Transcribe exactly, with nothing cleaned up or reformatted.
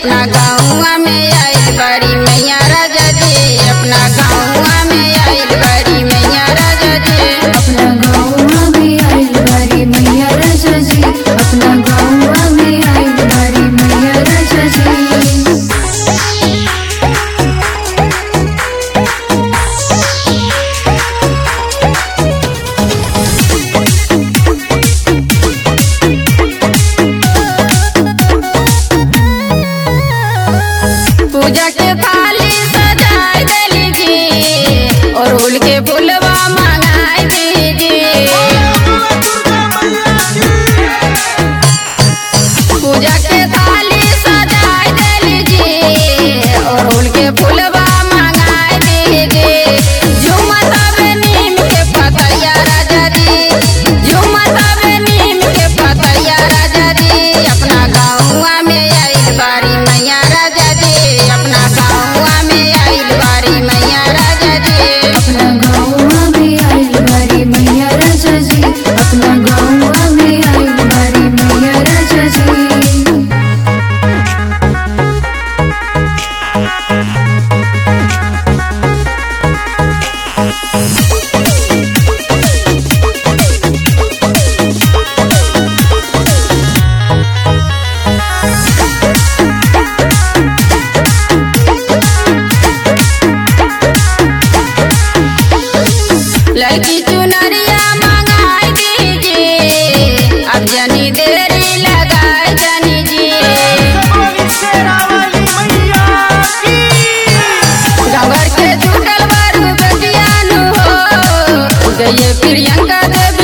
अपना गाँव में आइल बड़ी मैया राजा जी, अपना गाँव में आइल बड़ी मैया राजा जी, अपना गाँव में आइल बड़ी मैया राजा जी, अपना गाँव में आइल बड़ी मैया राजा जी। पूजा के थाली सजाए देली जी और उल के फुलवा मंगाए दीजिए। पूजा के थाली सजाए देली जी और उल के फुलवा मंगाए दीजिए। झूमत हवे नीम के पतैया राजा जी, झूमत हवे नीम के पतैया राजा जी, अपना गाँव में आइल बारी मैया राजा जी, अपना गाँव में आइल बारी मैया राजा जी, अपना गाँव में आइल बड़ी मैया राजा जी, अपना गाँव में आइल बड़ी मैया राजा जी। लड़की चुनरिया मंगाई दीजिए, अब जनी देरी लगाए जनी जी। गंगर के जुटल बारू बेटियानु हो, गए प्रियंका देवी